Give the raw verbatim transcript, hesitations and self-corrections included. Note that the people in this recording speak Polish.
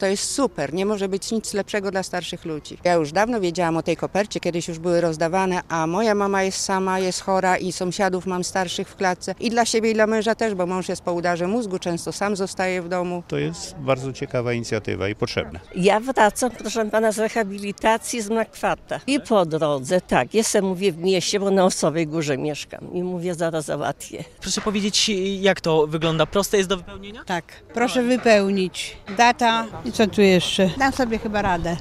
To jest super, nie może być nic lepszego dla starszych ludzi. Ja już dawno wiedziałam o tej kopercie, kiedyś już były rozdawane, a moja mama jest sama, jest chora i sąsiadów mam starszych w klatce. I dla siebie, i dla męża też, bo mąż jest po udarze mózgu, często sam zostaje w domu. To jest bardzo ciekawa inicjatywa i potrzebna. Ja wracam, proszę pana, z rehabilitacji z Makwata. I po drodze, tak, jestem, mówię, w mieście, bo na Osowej Górze mieszkam. I mówię, zaraz załatwię. Proszę powiedzieć, jak to wygląda? Proste jest do wypełnienia? Tak, proszę wypełnić. Data i co tu jeszcze? Dam sobie chyba radę.